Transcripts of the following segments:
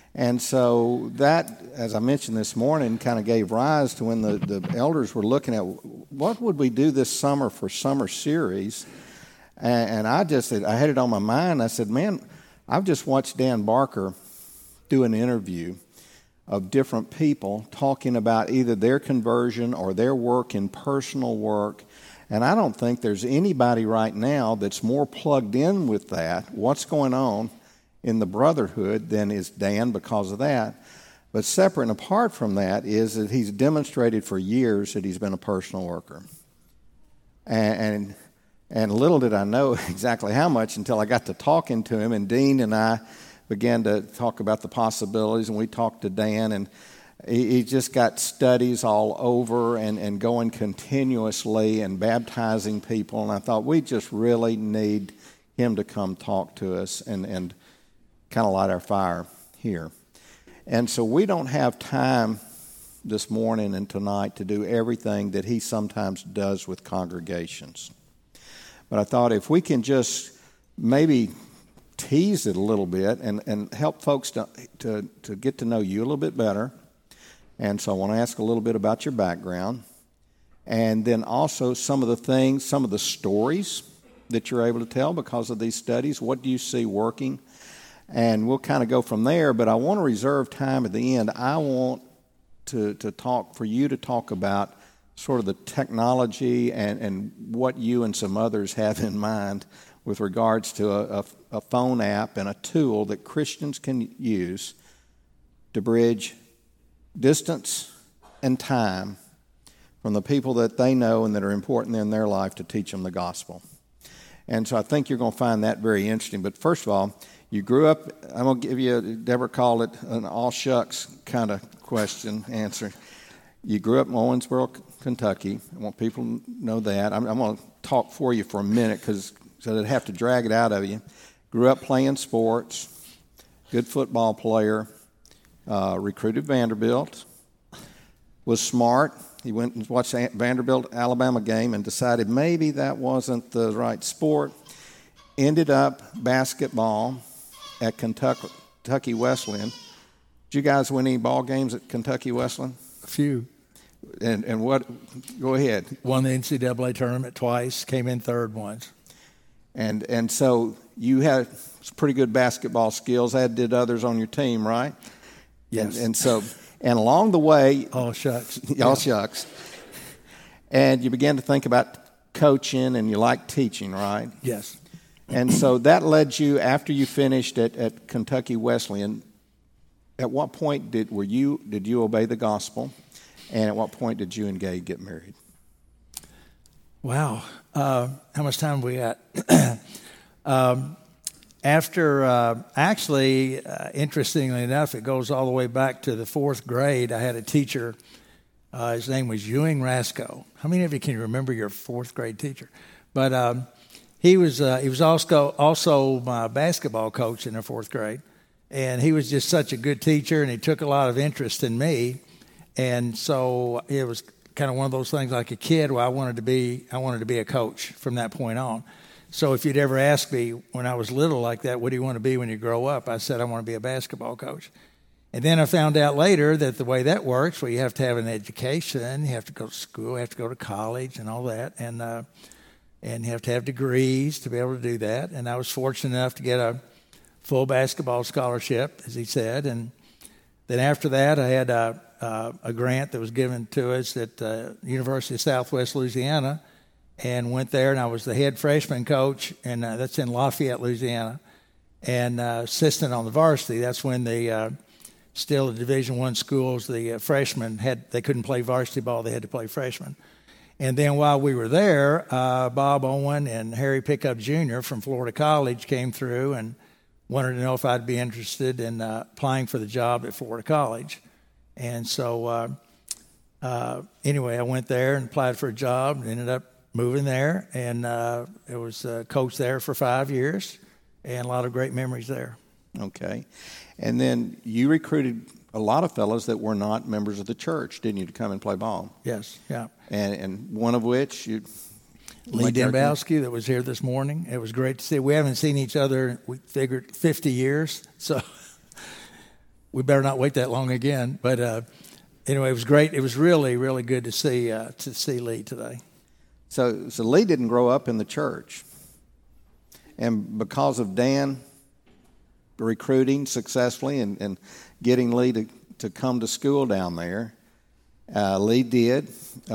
And so that, as I mentioned this morning, kind of gave rise to when the elders were looking at what would we do this summer for summer series. And I had it on my mind. I said, man, I've just watched Dan Barker do an interview of different people talking about either their conversion or their work in personal work. And I don't think there's anybody right now that's more plugged in with that, what's going on in the brotherhood, than is Dan because of that. But separate and apart from that is that he's demonstrated for years that he's been a personal worker. And little did I know exactly how much until I got to talking to him, and Dean and I began to talk about the possibilities, and we talked to Dan, and he just got studies all over and going continuously and baptizing people, and I thought we just really need him to come talk to us and kind of light our fire here. And so we don't have time this morning and tonight to do everything that he sometimes does with congregations. But I thought if we can just maybe tease it a little bit and help folks to get to know you a little bit better. And so I want to ask a little bit about your background. And then also some of the stories that you're able to tell because of these studies. What do you see working? And we'll kind of go from there, but I want to reserve time at the end. I want to talk for you to talk about sort of the technology and what you and some others have in mind with regards to a phone app and a tool that Christians can use to bridge distance and time from the people that they know and that are important in their life to teach them the gospel. And so I think you're going to find that very interesting. But first of all, you grew up, I'm going to give you, Deborah called it an all shucks kind of answer. You grew up in Owensboro, Kentucky. I want people to know that. I'm going to talk for you for a minute so they'd have to drag it out of you. Grew up playing sports, good football player, recruited Vanderbilt, was smart. He went and watched the Vanderbilt-Alabama game and decided maybe that wasn't the right sport. Ended up basketball at Kentucky Wesleyan. Did you guys win any ball games at Kentucky Wesleyan? A few. And what? Go ahead. Won the NCAA tournament twice, came in third once. And so you had pretty good basketball skills, as did others on your team, right? Yes. And along the way... All shucks. All shucks. And you began to think about coaching, and you liked teaching, right? Yes. And so that led you, after you finished at Kentucky Wesleyan, at what point did you obey the gospel, and at what point did you and Gay get married? Wow. How much time we got? Interestingly enough, it goes all the way back to the fourth grade. I had a teacher. His name was Ewing Rasco. How many of you can remember your fourth grade teacher? But he was also my basketball coach in the fourth grade, and he was just such a good teacher, and he took a lot of interest in me, and so it was kind of one of those things like a kid where I wanted to be a coach from that point on. So if you'd ever asked me when I was little like that, what do you want to be when you grow up? I said I want to be a basketball coach. And then I found out later that the way that works, well, you have to have an education, you have to go to school, you have to go to college and all that, and you have to have degrees to be able to do that. And I was fortunate enough to get a full basketball scholarship, as he said. And then after that, I had a grant that was given to us at University of Southwest Louisiana, and went there, and I was the head freshman coach, and that's in Lafayette, Louisiana, and assistant on the varsity. That's when still the Division I schools, the freshmen they couldn't play varsity ball; they had to play freshman. And then while we were there, Bob Owen and Harry Pickup Jr. from Florida College came through and wanted to know if I'd be interested in applying for the job at Florida College. And so anyway, I went there and applied for a job and ended up moving there. And it was coach there for 5 years and a lot of great memories there. Okay. And then you recruited a lot of fellows that were not members of the church, didn't you, to come and play ball? Yes, yeah. And one of which Lee Dembowski that was here this morning. It was great to see. We haven't seen each other, we figured, 50 years. So we better not wait that long again. But anyway, it was great. It was really, really good to see Lee today. So Lee didn't grow up in the church. And because of Dan recruiting successfully and getting Lee to come to school down there, Lee did.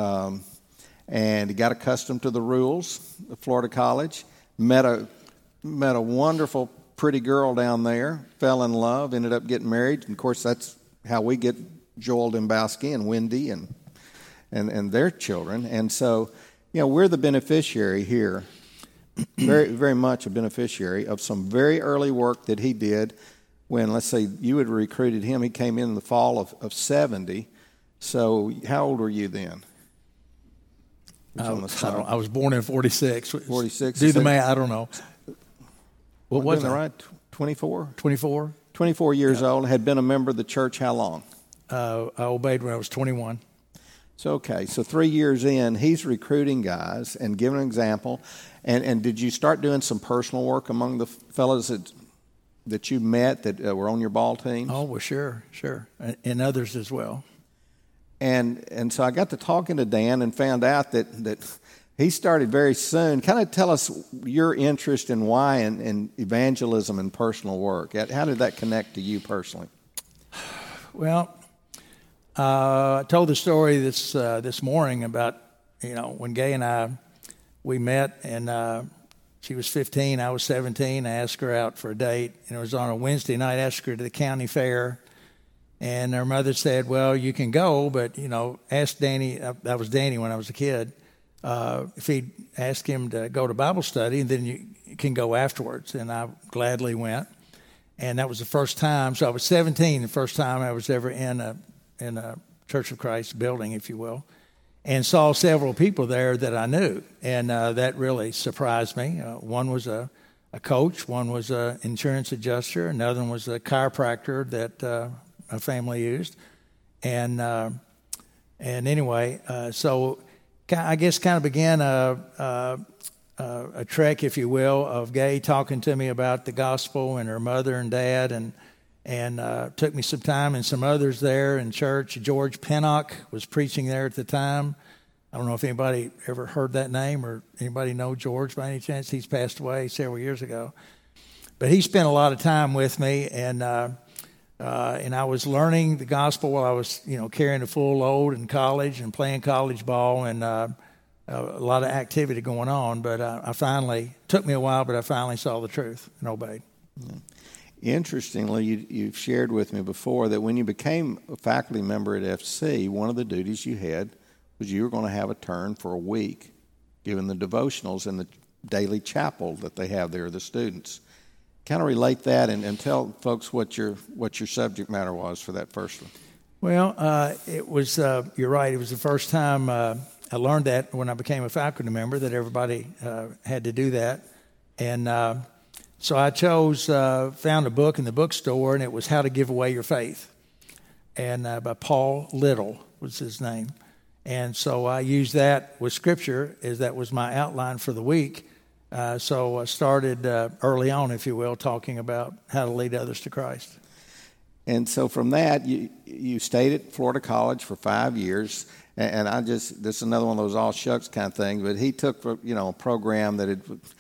And he got accustomed to the rules of Florida College, met a wonderful, pretty girl down there, fell in love, ended up getting married. And, of course, that's how we get Joel Dembowski and Wendy and their children. And so, we're the beneficiary here, very, very much a beneficiary of some very early work that he did when, let's say, you had recruited him. He came in the fall of 70. So how old were you then? I was born in 46. 46. Do the math. I don't know. What was it? Right? 24? 24. 24 years old. Had been a member of the church how long? I obeyed when I was 21. So 3 years in, he's recruiting guys and giving an example. And did you start doing some personal work among the fellows that you met that were on your ball team? Oh, well, sure. And others as well. And so I got to talking to Dan and found out that he started very soon. Kind of tell us your interest and why in evangelism and personal work. How did that connect to you personally? Well, I told the story this morning about when Gay and we met, and she was 15, I was 17. I asked her out for a date, and it was on a Wednesday night. I asked her to the county fair. And her mother said, well, you can go, but, ask Danny, that was Danny when I was a kid, if he'd ask him to go to Bible study, and then you can go afterwards. And I gladly went. And that was the first time. So I was 17, the first time I was ever in a Church of Christ building, if you will, and saw several people there that I knew. And that really surprised me. One was a coach. One was an insurance adjuster. Another one was a chiropractor that a family used, and anyway, so I guess kind of began a trek, if you will, of Gay talking to me about the gospel and her mother and dad, and took me some time and some others there in church. George Pennock was preaching there at the time. I don't know if anybody ever heard that name or anybody know George by any chance. He's passed away several years ago, but he spent a lot of time with me, and I was learning the gospel while I was, carrying a full load in college and playing college ball, and a lot of activity going on. But took me a while, but I finally saw the truth and obeyed. Yeah. Interestingly, you've shared with me before that when you became a faculty member at FC, one of the duties you had was you were going to have a turn for a week, given the devotionals in the daily chapel that they have there, the students. Kind of relate that and tell folks what your subject matter was for that first one. Well, it was, you're right, it was the first time I learned that when I became a faculty member, that everybody had to do that. And so I found a book in the bookstore, and it was How to Give Away Your Faith. And by Paul Little was his name. And so I used that with Scripture, as that was my outline for the week. So I started early on, if you will, talking about how to lead others to Christ. And so from that, you stayed at Florida College for 5 years. And this is another one of those all shucks kind of things. But he took, a program that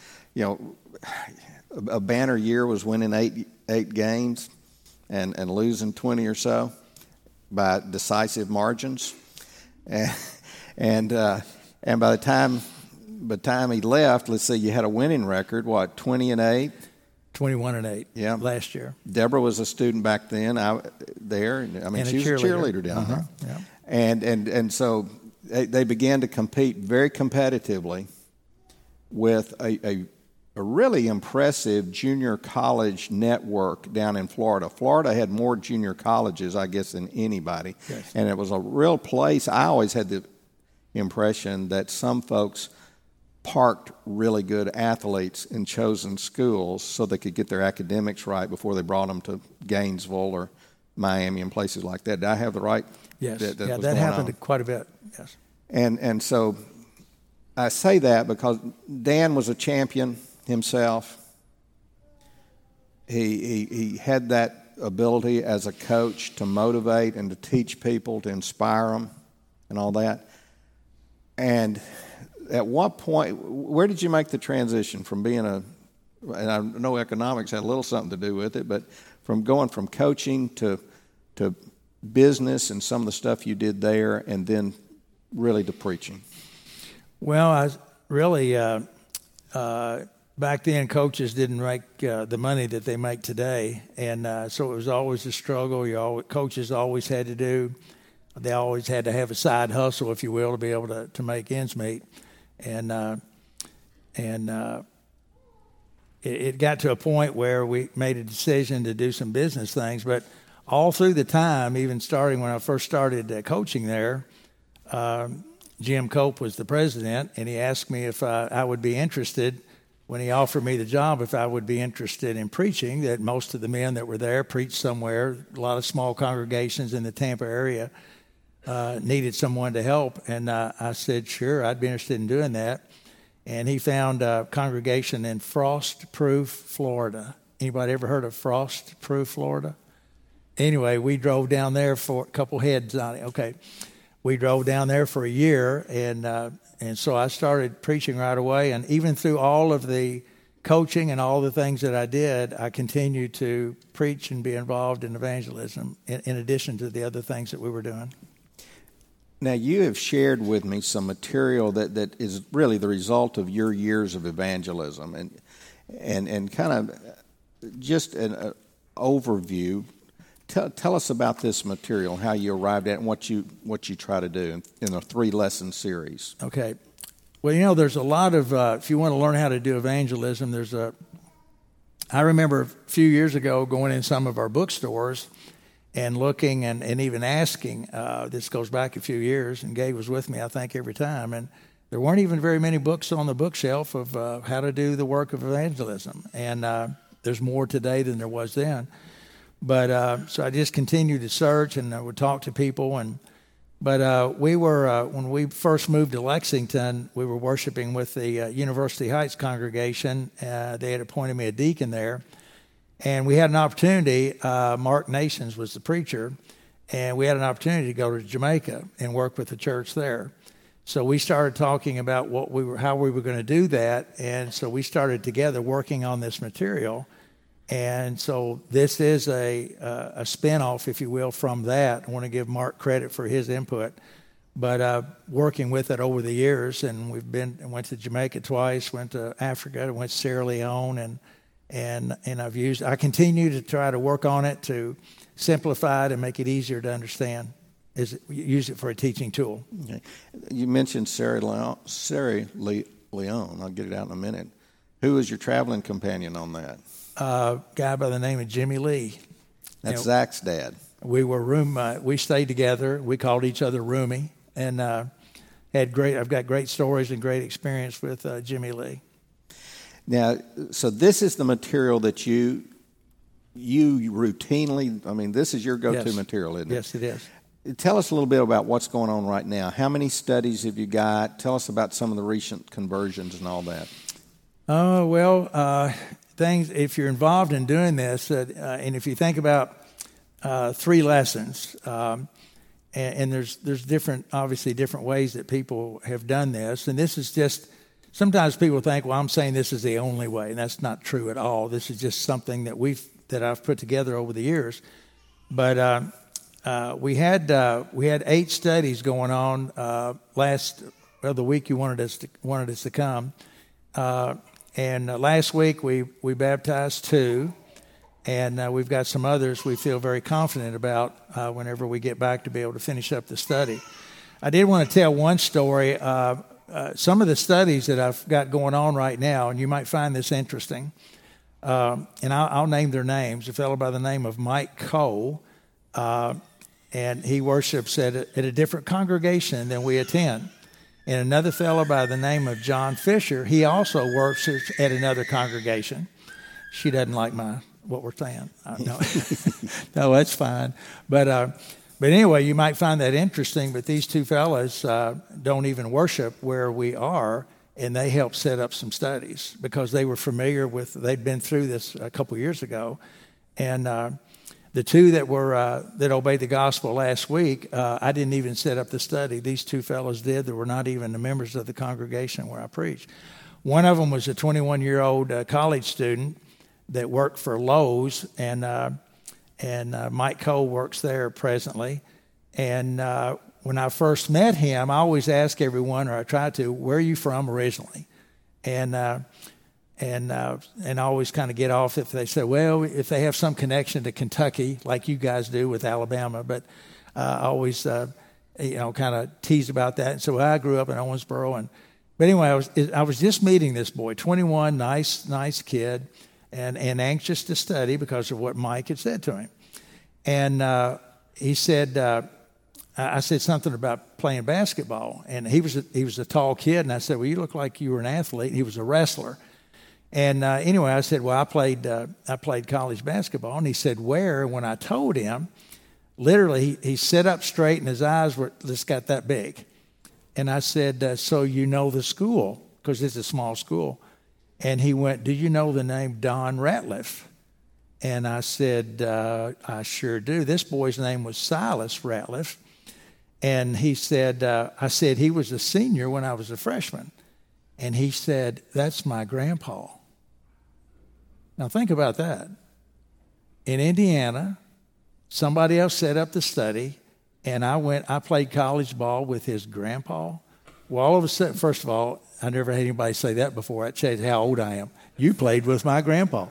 a banner year was winning eight games and losing 20 or so by decisive margins. And by the time he left, let's see, you had a winning record, 20-8? 21-8. Yeah. Last year. Deborah was a student back then she was a cheerleader down there. Yeah. And so they began to compete very competitively with a really impressive junior college network down in Florida. Florida had more junior colleges, I guess, than anybody. Yes. And it was a real place. I always had the impression that some folks parked really good athletes in chosen schools so they could get their academics right before they brought them to Gainesville or Miami and places like that. Did I have the right? Yes. That happened quite a bit. Yes. And so I say that because Dan was a champion himself. He had that ability as a coach to motivate and to teach people, to inspire them, and all that. And at what point, where did you make the transition from being and I know economics had a little something to do with it, but from going from coaching to business and some of the stuff you did there, and then really to preaching? Well, I really, back then, coaches didn't make the money that they make today, and so it was always a struggle. Coaches always had to do. They always had to have a side hustle, if you will, to be able to make ends meet, and it got to a point where we made a decision to do some business things. But all through the time, even starting when I first started coaching there, Jim Cope was the president, and he asked me if I would be interested, when he offered me the job, if I would be interested in preaching, that most of the men that were there preached somewhere. A lot of small congregations in the Tampa area needed someone to help. And I said, sure, I'd be interested in doing that. And he found a congregation in Frost Proof, Florida. Anybody ever heard of Frost Proof, Florida? Anyway, we drove down there for a couple heads on it. Okay. We drove down there for a year, and so I started preaching right away. And even through all of the coaching and all the things that I did, I continued to preach and be involved in evangelism in addition to the other things that we were doing. Now, you have shared with me some material that is really the result of your years of evangelism, and kind of just an overview. Tell us about this material, how you arrived at it, and what you try to do in a 3-lesson series. Okay. Well, there's a lot of, if you want to learn how to do evangelism, I remember a few years ago going in some of our bookstores and looking and even asking, this goes back a few years, and Gabe was with me, I think, every time, and there weren't even very many books on the bookshelf of how to do the work of evangelism. And there's more today than there was then. But so I just continued to search, and I would talk to people. But we were, when we first moved to Lexington, we were worshiping with the University Heights congregation. They had appointed me a deacon there. And we had an opportunity, Mark Nations was the preacher, and we had an opportunity to go to Jamaica and work with the church there. So we started talking about how we were going to do that, and so we started together working on this material. And so this is a spin-off, if you will, from that. I want to give Mark credit for his input. But working with it over the years, and went to Jamaica twice, went to Africa, went to Sierra Leone, and I continue to try to work on it to simplify it and make it easier to understand. Use it for a teaching tool. Okay. You mentioned Sierra Leone. I'll get it out in a minute. Who was your traveling companion on that? A guy by the name of Jimmy Lee. That's Zach's dad. We were we stayed together. We called each other Roomie, and I've got great stories and great experience with Jimmy Lee. Now, so this is the material that you routinely, I mean, this is your go-to material, isn't it? Yes, it is. Tell us a little bit about what's going on right now. How many studies have you got? Tell us about some of the recent conversions and all that. Things, if you're involved in doing this, and if you think about 3 lessons, and there's obviously different ways that people have done this, and this is just, sometimes people think, well, I'm saying this is the only way, and that's not true at all. This is just something that I've put together over the years. But we had 8 studies going on the week you wanted us to come. And last week we baptized 2, and we've got some others we feel very confident about whenever we get back to be able to finish up the study. I did want to tell one story. Some of the studies that I've got going on right now, and you might find this interesting, and I'll name their names. A fellow by the name of Mike Cole, and he worships at a different congregation than we attend. And another fellow by the name of John Fisher, he also worships at another congregation. She doesn't like what we're saying. No, no, that's fine. But anyway, you might find that interesting. But these 2 fellows don't even worship where we are, and they helped set up some studies because they were familiar with. They'd been through this a couple years ago, and The two that were that obeyed the gospel last week, I didn't even set up the study. These two fellows did that were not even the members of the congregation where I preach. One of them was a 21-year-old college student that worked for Lowe's, and Mike Cole works there presently. And when I first met him, I always ask everyone, or I try to, where are you from originally? And I always kind of get off if they say, well, if they have some connection to Kentucky, like you guys do with Alabama. But I always, kind of tease about that. And so I grew up in Owensboro. But anyway, I was just meeting this boy, 21, nice kid, and anxious to study because of what Mike had said to him. And he said, I said something about playing basketball, and he was a tall kid, and I said, well, you look like you were an athlete. He was a wrestler. And anyway, I said, well, I played college basketball, and he said, where? And when I told him, literally, he sat up straight, and his eyes were just got that big. And I said, so you know the school, because it's a small school. And he went, do you know the name Don Ratliff? And I said, I sure do. This boy's name was Silas Ratliff. And he said, I said, he was a senior when I was a freshman. And he said, that's my grandpa. Now think about that. In Indiana, somebody else set up the study, and I played college ball with his grandpa. Well, all of a sudden, first of all, I never had anybody say that before. That shows how old I am. You played with my grandpa.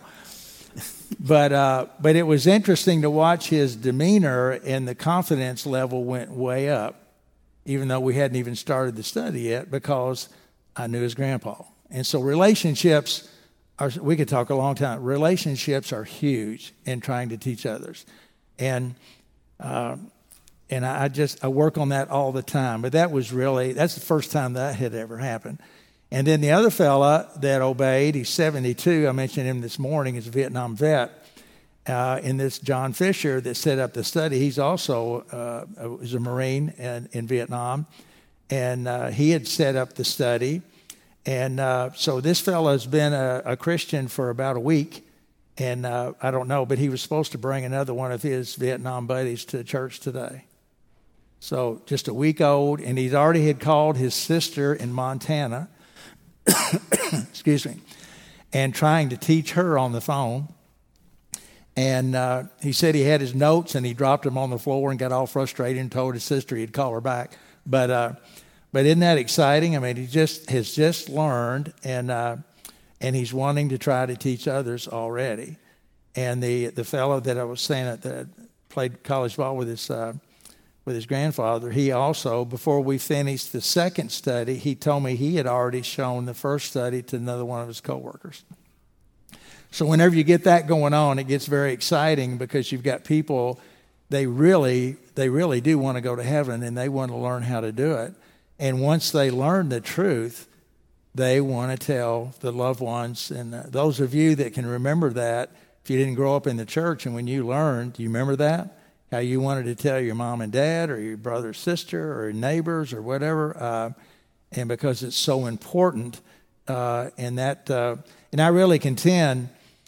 But it was interesting to watch his demeanor, and the confidence level went way up, even though we hadn't even started the study yet, because I knew his grandpa. And so relationships we could talk a long time. Relationships are huge in trying to teach others. And I work on that all the time. But that's the first time that had ever happened. And then the other fella that obeyed, he's 72. I mentioned him this morning. He's a Vietnam vet. In this John Fisher that set up the study, he's also was a Marine in Vietnam. And he had set up the study. And so this fellow has been a Christian for about a week. And I don't know, but he was supposed to bring another one of his Vietnam buddies to church today. So just a week old, and he'd already had called his sister in Montana, excuse me, and trying to teach her on the phone. And he said he had his notes, and he dropped them on the floor and got all frustrated and told his sister he'd call her back. But isn't that exciting? I mean, he has just learned, and he's wanting to try to teach others already. And the fellow that I was saying that played college ball with his grandfather, he also, before we finished the second study, he told me he had already shown the first study to another one of his coworkers. So whenever you get that going on, it gets very exciting because you've got people, they really do want to go to heaven, and they want to learn how to do it. And once they learn the truth, they want to tell the loved ones. And those of you that can remember that, if you didn't grow up in the church and when you learned, do you remember that? How you wanted to tell your mom and dad or your brother or sister or your neighbors or whatever. And because it's so important, and I really contend,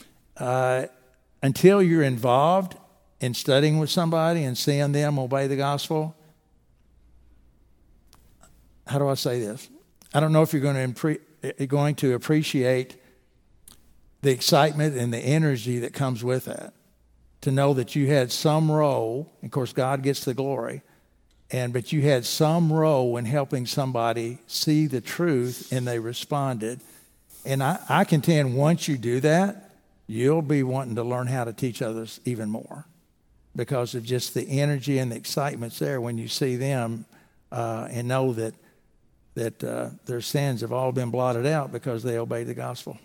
until you're involved in studying with somebody and seeing them obey the gospel, how do I say this? I don't know if you're going to appreciate the excitement and the energy that comes with that. To know that you had some role, of course God gets the glory, but you had some role in helping somebody see the truth and they responded. And I contend once you do that, you'll be wanting to learn how to teach others even more because of just the energy and the excitement's there when you see them and know that their sins have all been blotted out because they obeyed the gospel.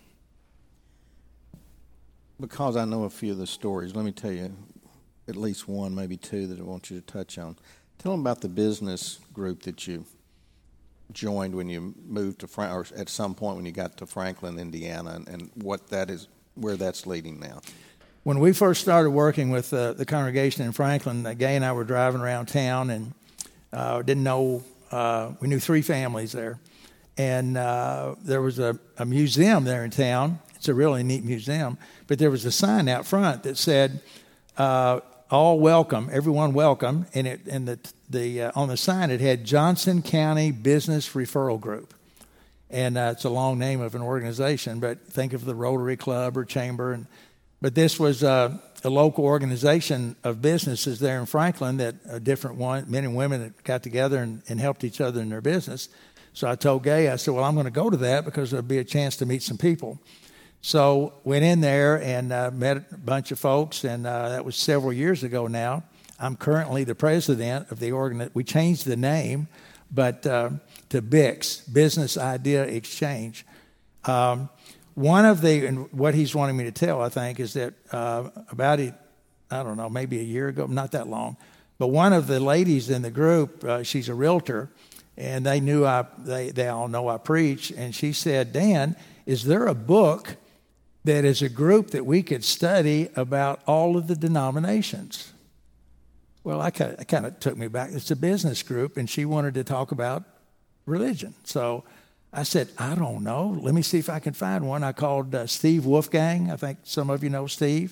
Because I know a few of the stories, let me tell you at least one, maybe two that I want you to touch on. Tell them about the business group that you joined when you moved to or at some point when you got to Franklin, Indiana, and what that is, where that's leading now. When we first started working with the congregation in Franklin, Gay and I were driving around town and didn't know. We knew three families there, and there was a museum there in town. It's a really neat museum, but there was a sign out front that said, all welcome, everyone welcome, and on the sign it had Johnson County Business Referral Group, and it's a long name of an organization, but think of the Rotary Club or Chamber, but this was a local organization of businesses there in Franklin that men and women that got together and helped each other in their business. So I told Gay, I said, well, I'm going to go to that because there'll be a chance to meet some people. So went in there and met a bunch of folks, and that was several years ago now. I'm currently the president of the organization. We changed the name, but to BIX, Business Idea Exchange. One of and what he's wanting me to tell, I think, is that maybe a year ago, not that long, but one of the ladies in the group, she's a realtor, and they all know I preach, and she said, Dan, is there a book that is a group that we could study about all of the denominations? Well, I kind of took me back. It's a business group, and she wanted to talk about religion. So I said, I don't know. Let me see if I can find one. I called Steve Wolfgang. I think some of you know Steve.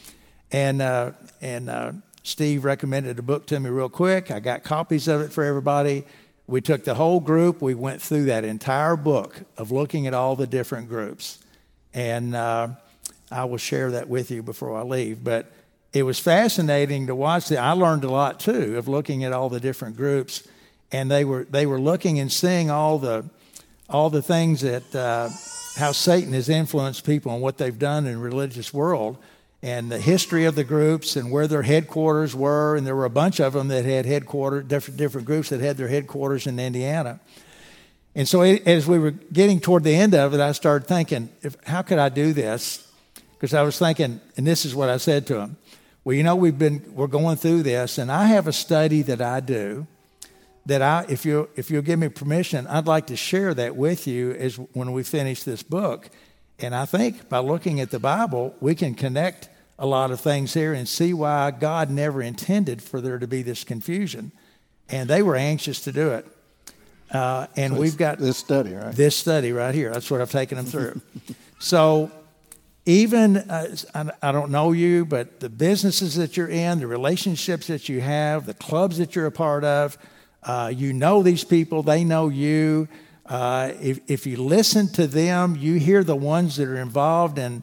And Steve recommended a book to me real quick. I got copies of it for everybody. We took the whole group. We went through that entire book of looking at all the different groups. And I will share that with you before I leave. But it was fascinating to watch. I learned a lot, too, of looking at all the different groups. And they were looking and seeing all the things that how Satan has influenced people and what they've done in the religious world, and the history of the groups and where their headquarters were. And there were a bunch of them that had headquarters, different groups that had their headquarters in Indiana. And so as we were getting toward the end of it, I started thinking, how could I do this? Because I was thinking, and this is what I said to him. Well, we're going through this, and I have a study that I do that if you'll give me permission, I'd like to share that with you when we finish this book. And I think by looking at the Bible, we can connect a lot of things here and see why God never intended for there to be this confusion. And they were anxious to do it. And so we've got this study, right? This study right here. That's what I've taken them through. So even, I don't know you, but the businesses that you're in, the relationships that you have, the clubs that you're a part of, you know these people, they know you. If you listen to them, you hear the ones that are involved in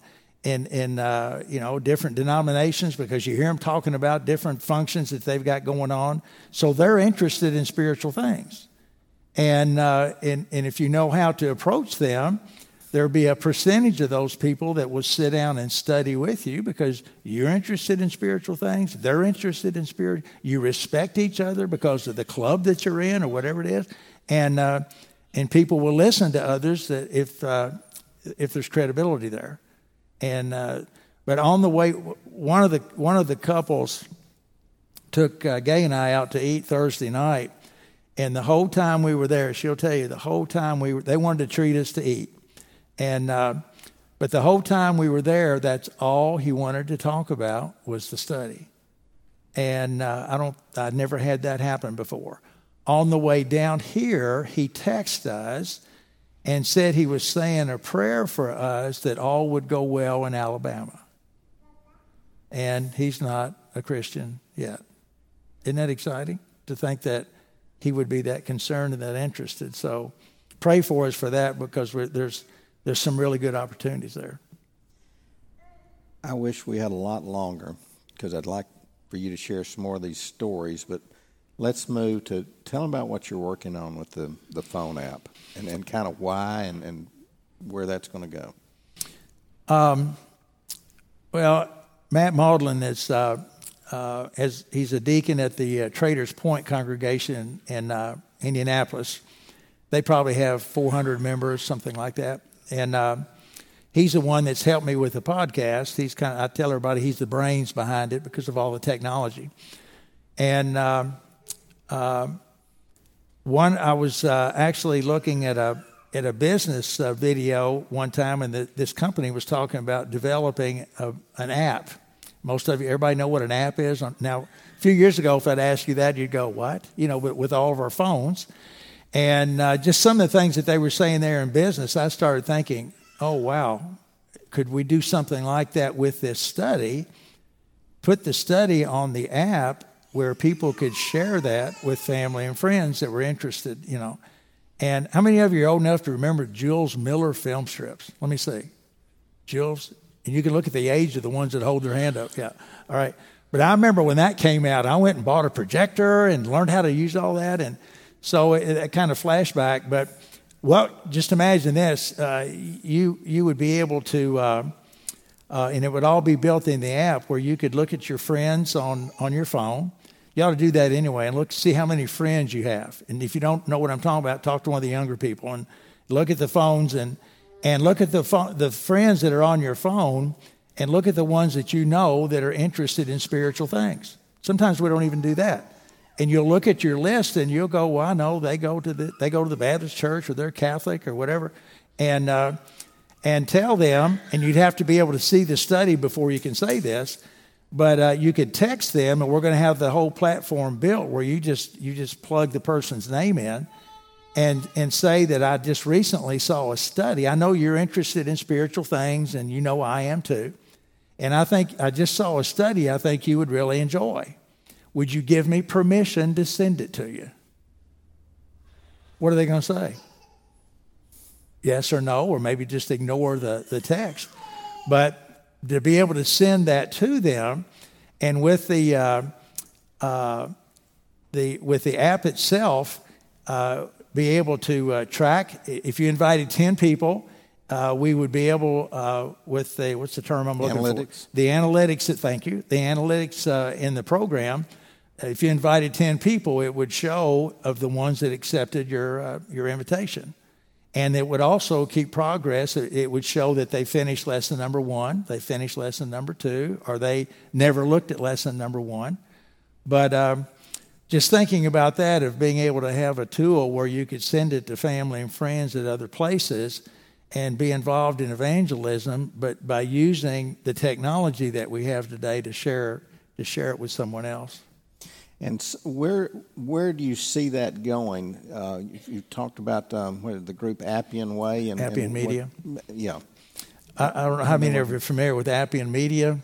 different denominations, because you hear them talking about different functions that they've got going on. So they're interested in spiritual things, and if you know how to approach them, there'll be a percentage of those people that will sit down and study with you because you're interested in spiritual things. They're interested in spirit. You respect each other because of the club that you're in or whatever it is, and people will listen to others that if there's credibility there. And but on the way, one of the couples took Gay and I out to eat Thursday night, and the whole time we were there, she'll tell you, the whole time they wanted to treat us to eat, and but the whole time we were there, that's all he wanted to talk about was the study, and I'd never had that happen before. On the way down here, he texted us and said he was saying a prayer for us that all would go well in Alabama. And he's not a Christian yet. Isn't that exciting to think that he would be that concerned and that interested? So pray for us for that, because there's some really good opportunities there. I wish we had a lot longer, because I'd like for you to share some more of these stories, but let's move to tell them about what you're working on with the phone app and kind of why and where that's going to go. Well, Matt Maudlin is he's a deacon at the Traders Point congregation in Indianapolis. They probably have 400 members, something like that. And he's the one that's helped me with the podcast. I tell everybody he's the brains behind it because of all the technology. And I was actually looking at a business video one time, and this company was talking about developing an app. Everybody know what an app is? Now, a few years ago, if I'd asked you that, you'd go, what? But with all of our phones. And just some of the things that they were saying there in business, I started thinking, oh, wow, could we do something like that with this study put the study on the app where people could share that with family and friends that were interested, you know. And how many of you are old enough to remember Jules Miller film strips? Let me see. Jules, and you can look at the age of the ones that hold their hand up. Yeah, all right. But I remember when that came out, I went and bought a projector and learned how to use all that. And so it kind of flashback. But, well, just imagine this. You would be able to, and it would all be built in the app where you could look at your friends on your phone. You ought to do that anyway and see how many friends you have. And if you don't know what I'm talking about, talk to one of the younger people and look at the phones and look at the friends that are on your phone and look at the ones that you know that are interested in spiritual things. Sometimes we don't even do that. And you'll look at your list and you'll go, well, I know they go to the Baptist church or they're Catholic or whatever, and tell them. And you'd have to be able to see the study before you can say this. But you could text them, and we're going to have the whole platform built where you just plug the person's name in and say that I just recently saw a study. I know you're interested in spiritual things, and you know I am too. And I think I just saw a study I think you would really enjoy. Would you give me permission to send it to you? What are they going to say? Yes or no, or maybe just ignore the text. But to be able to send that to them, and with the app itself, be able to track. If you invited 10 people, we would be able with the what's the term I'm looking analytics. for? The analytics. Thank you. The analytics in the program. If you invited 10 people, it would show of the ones that accepted your invitation. And it would also keep progress. It would show that they finished lesson number 1, they finished lesson number 2, or they never looked at lesson number 1. But just thinking about that, of being able to have a tool where you could send it to family and friends at other places and be involved in evangelism, but by using the technology that we have today to share it with someone else. And where do you see that going? You talked about the group Appian Way and Appian Media. Yeah, I don't know how many of you are familiar with Appian Media.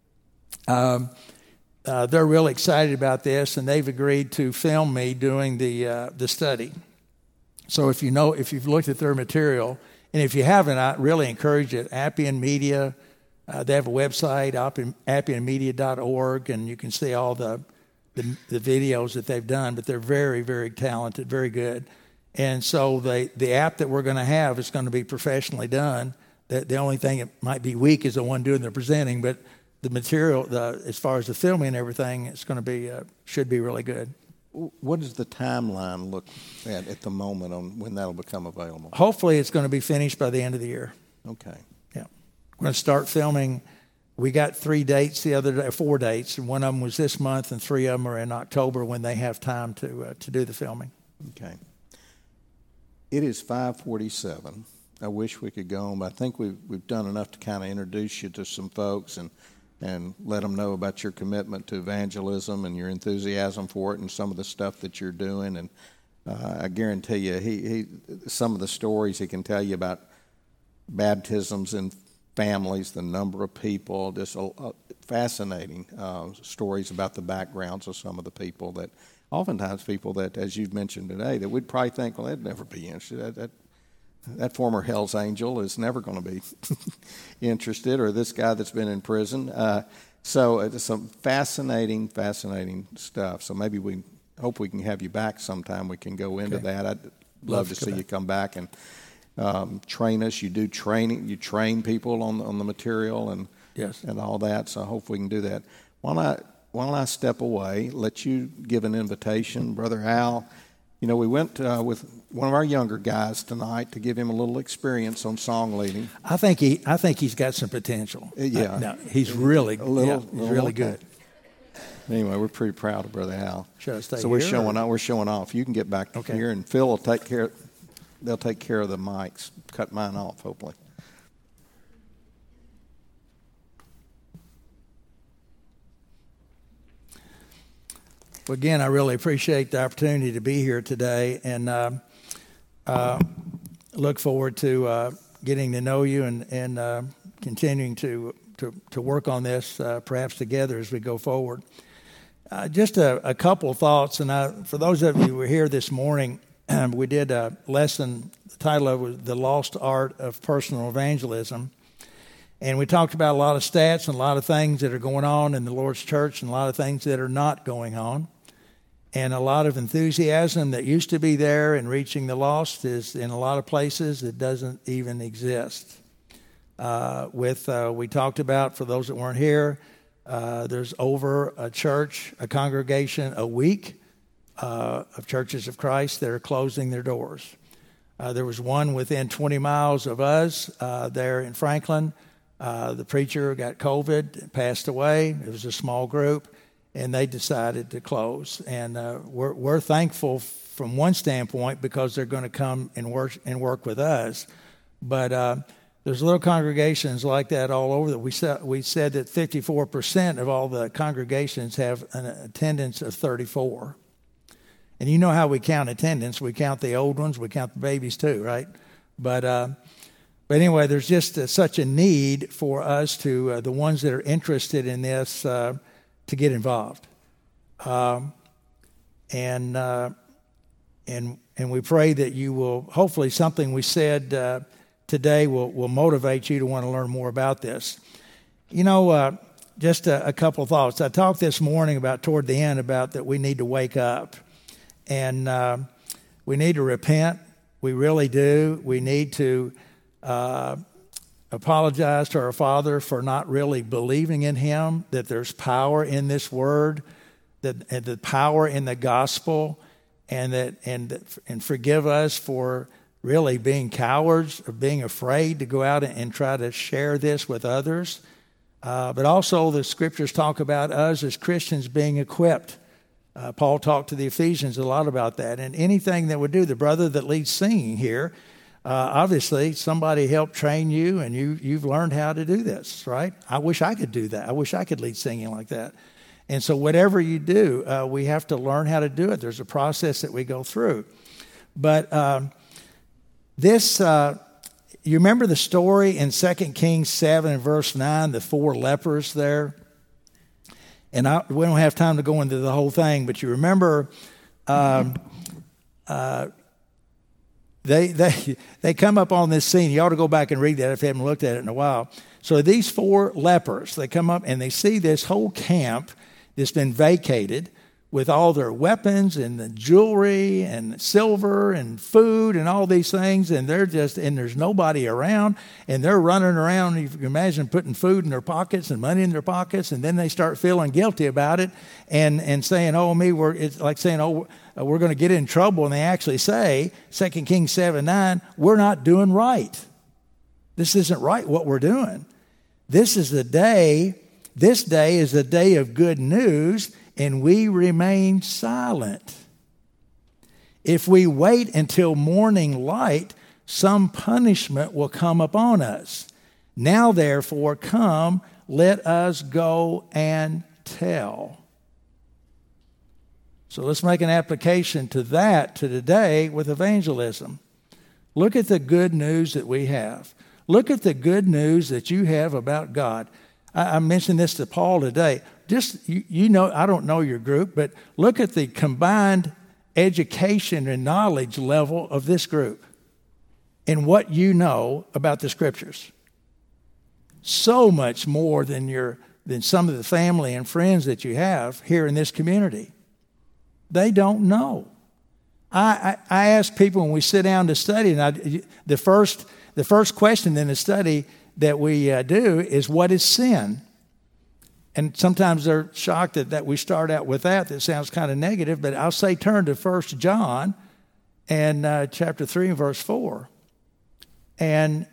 They're really excited about this, and they've agreed to film me doing the study. So if you've looked at their material, and if you haven't, I really encourage it. Appian Media, they have a website, appianmedia.org, and you can see all the videos that they've done, but they're very, very talented, very good. And so the app that we're going to have is going to be professionally done. The only thing that might be weak is the one doing the presenting, but the material, as far as the filming and everything, it's going to be should be really good. What does the timeline look at the moment on when that'll become available? Hopefully it's going to be finished by the end of the year. Okay. Yeah. We're going to start filming. We got 3 dates the other day, 4 dates, and one of them was this month, and 3 of them are in October when they have time to do the filming. Okay. It is 5:47. I wish we could go on, but I think we've done enough to kind of introduce you to some folks and let them know about your commitment to evangelism and your enthusiasm for it and some of the stuff that you're doing. And I guarantee you, he some of the stories he can tell you about baptisms in families, the number of people, just fascinating stories about the backgrounds of some of the people that, oftentimes people that, as you've mentioned today, that we'd probably think, well, they'd never be interested. That former Hell's Angel is never going to be interested, or this guy that's been in prison. So it's some fascinating stuff. So maybe we hope we can have you back sometime. We can go into that. I'd love to see you come back and train us. You do training. You train people on the material and all that. So hopefully we can do that. While I step away, let you give an invitation, Brother Al. You know, we went with one of our younger guys tonight to give him a little experience on song leading. I think he's got some potential. Yeah, no, he's really good. Anyway, we're pretty proud of Brother Al. Should I stay so here? We're showing off. You can get back here, and Phil will take care. They'll take care of the mics. Cut mine off, hopefully. Well, again, I really appreciate the opportunity to be here today, and look forward to getting to know you and continuing to to work on this perhaps together as we go forward. Just a couple of thoughts, and for those of you who were here this morning, we did a lesson. The title of it was "The Lost Art of Personal Evangelism," and we talked about a lot of stats and a lot of things that are going on in the Lord's church, and a lot of things that are not going on, and a lot of enthusiasm that used to be there in reaching the lost is in a lot of places it doesn't even exist. We talked about, for those that weren't here, there's over a congregation a week of Churches of Christ that are closing their doors. There was one within 20 miles of us there in Franklin. The preacher got COVID, passed away. It was a small group, and they decided to close. And we're thankful from one standpoint because they're going to come and work with us. But there's little congregations like that all over. We said that 54% of all the congregations have an attendance of 34. And you know how we count attendance. We count the old ones. We count the babies too, right? But anyway, there's just such a need for us to, the ones that are interested in this, to get involved. And we pray that you will, hopefully something we said today will motivate you to want to learn more about this. Just a couple of thoughts. I talked this morning toward the end about that we need to wake up. And we need to repent. We really do. We need to apologize to our Father for not really believing in Him, that there's power in this Word, that the power in the gospel, and forgive us for really being cowards or being afraid to go out and try to share this with others. But also the Scriptures talk about us as Christians being equipped. Paul talked to the Ephesians a lot about that. And anything that would do, the brother that leads singing here, obviously somebody helped train you and you've learned how to do this, right? I wish I could do that. I wish I could lead singing like that. And so whatever you do, we have to learn how to do it. There's a process that we go through. But you remember the story in 2 Kings 7 and verse 9, the 4 lepers there? And we don't have time to go into the whole thing, but you remember they come up on this scene. You ought to go back and read that if you haven't looked at it in a while. So these 4 lepers, they come up and they see this whole camp that's been vacated with all their weapons and the jewelry and silver and food and all these things, and there's nobody around, and they're running around. You can imagine putting food in their pockets and money in their pockets, and then they start feeling guilty about it and saying, it's like saying, we're going to get in trouble. And they actually say, 2 Kings 7:9, we're not doing right. This isn't right what we're doing. This day is the day of good news, and we remain silent. If we wait until morning light, some punishment will come upon us. Now, therefore, come, let us go and tell. So let's make an application to that to today with evangelism. Look at the good news that we have. Look at the good news that you have about God. I mentioned this to Paul today. Just, I don't know your group, but look at the combined education and knowledge level of this group and what you know about the Scriptures. So much more than some of the family and friends that you have here in this community. They don't know. I ask people when we sit down to study, and the first question in the study that we do is, what is sin? And sometimes they're shocked that we start out with that. That sounds kind of negative, but I'll say turn to 1 John and chapter 3 and verse 4. And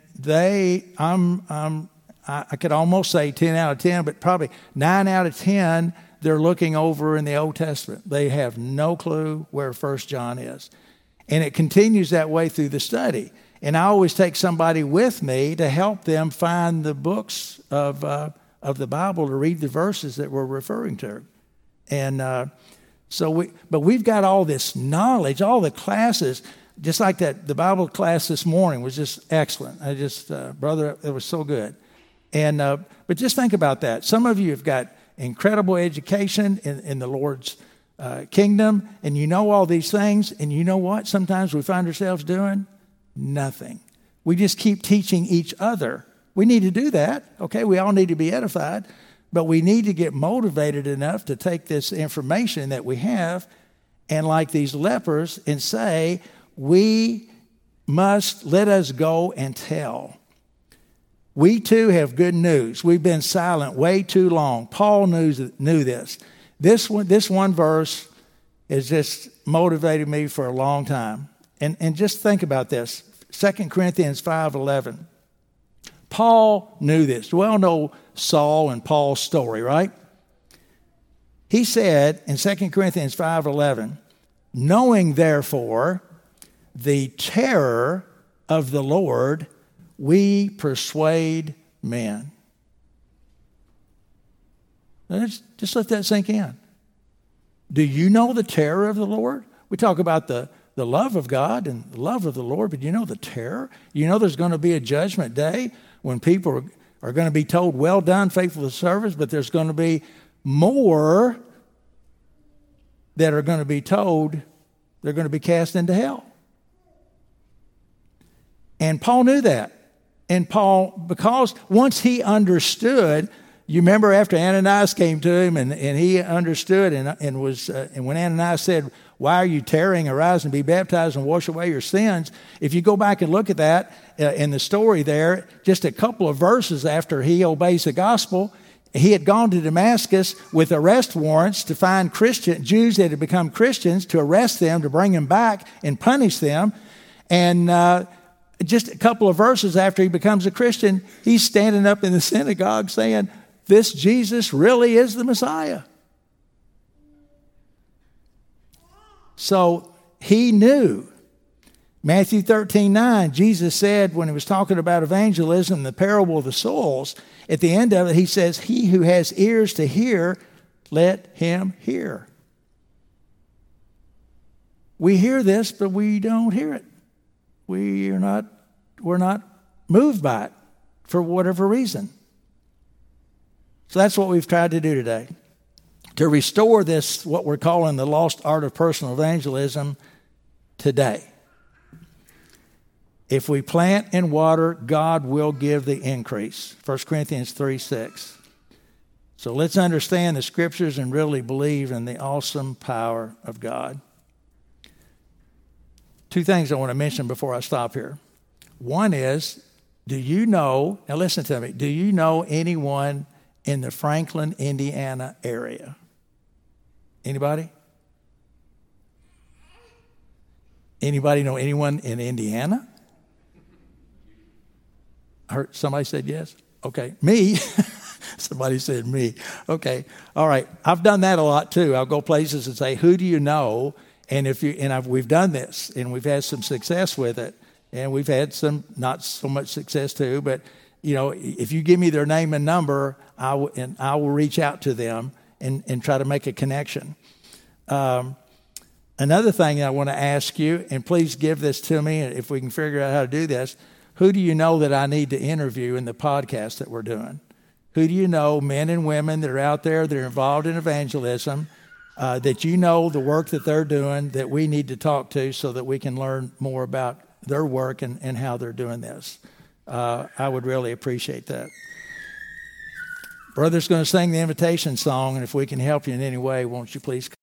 I could almost say 10 out of 10, but probably 9 out of 10, they're looking over in the Old Testament. They have no clue where 1 John is. And it continues that way through the study. And I always take somebody with me to help them find the books of the Bible to read the verses that we're referring to. And but we've got all this knowledge, all the classes, just like that. The Bible class this morning was just excellent. Brother, it was so good. And but just think about that. Some of you have got incredible education in the Lord's kingdom, and you know all these things, and you know what? Sometimes we find ourselves doing nothing. We just keep teaching each other. We need to do that, okay? We all need to be edified, but we need to get motivated enough to take this information that we have and, like these lepers, and say, we must let us go and tell. We too have good news. We've been silent way too long. Paul knew this. This one verse has just motivated me for a long time. And just think about this. 2 Corinthians 5:11. Paul knew this. We all know Saul and Paul's story, right? He said in 2 Corinthians 5:11, knowing therefore the terror of the Lord, we persuade men. Just let that sink in. Do you know the terror of the Lord? We talk about the love of God and the love of the Lord, but you know the terror? You know there's going to be a judgment day when people are going to be told, well done, faithful service, but there's going to be more that are going to be told they're going to be cast into hell. And Paul knew that. And Paul, because once he understood, you remember after Ananias came to him and he understood and when Ananias said, why are you tarrying? Arise and be baptized and wash away your sins. If you go back and look at that in the story there, just a couple of verses after he obeys the gospel, he had gone to Damascus with arrest warrants to find Jews that had become Christians, to arrest them, to bring them back and punish them. And just a couple of verses after he becomes a Christian, he's standing up in the synagogue saying, this Jesus really is the Messiah. So he knew. Matthew 13:9, Jesus said when he was talking about evangelism, the parable of the soils, at the end of it, he says, he who has ears to hear, let him hear. We hear this, but we don't hear it. We're not moved by it for whatever reason. So that's what we've tried to do today. To restore this, what we're calling the lost art of personal evangelism today. If we plant and water, God will give the increase. 1 Corinthians 3:6. So let's understand the scriptures and really believe in the awesome power of God. Two things I want to mention before I stop here. One is, do you know, now listen to me, do you know anyone in the Franklin, Indiana area? Anybody? Anybody know anyone in Indiana? I heard somebody said yes. Okay, me. Somebody said me. Okay, all right. I've done that a lot too. I'll go places and say, "Who do you know?" And we've done this, and we've had some success with it, and we've had some not so much success too. But you know, if you give me their name and number, I will reach out to them and try to make a connection. Another thing I want to ask you, and please give this to me if we can figure out how to do this. Who do you know that I need to interview in the podcast that we're doing? Who do you know, men and women that are out there that are involved in evangelism, that you know the work that they're doing that we need to talk to so that we can learn more about their work and how they're doing this? I would really appreciate that. Brother's going to sing the invitation song, and if we can help you in any way, won't you please